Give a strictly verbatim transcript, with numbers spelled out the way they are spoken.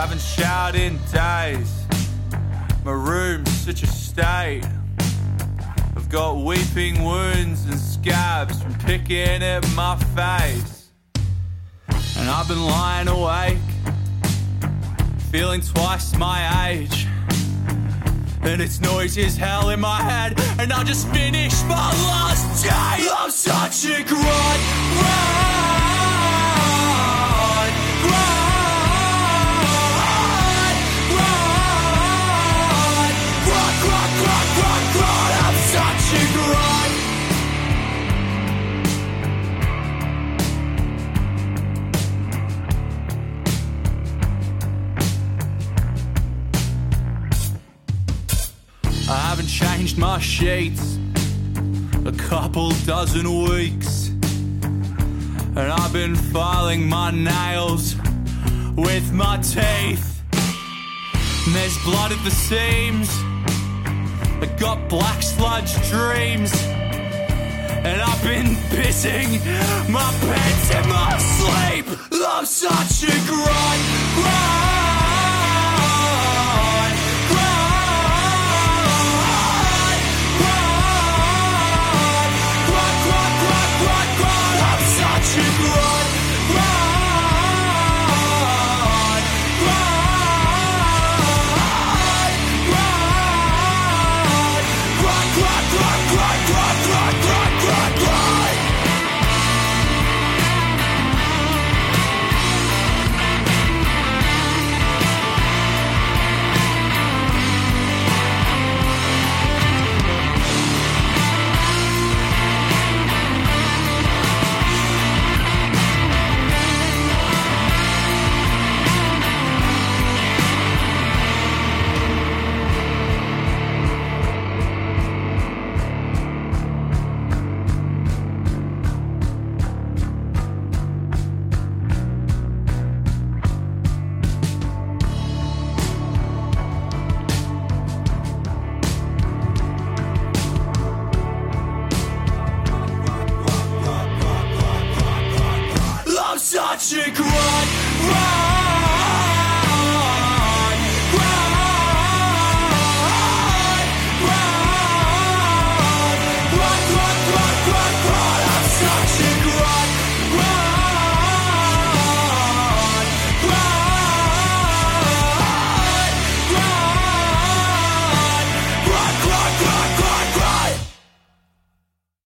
haven't showered in days. My room's such a state. I've got weeping wounds and scabs from picking at my face. And I've been lying awake, feeling twice my age. And it's noisy as hell in my head, and I just finished my last day. I'm such a grunt, run, run, run, run, run, run, run, run. I'm such a grunt. I haven't changed my sheets a couple dozen weeks, and I've been filing my nails with my teeth. And there's blood at the seams, I got black sludge dreams, and I've been pissing my pants in my sleep. I'm such a grunt, grunt.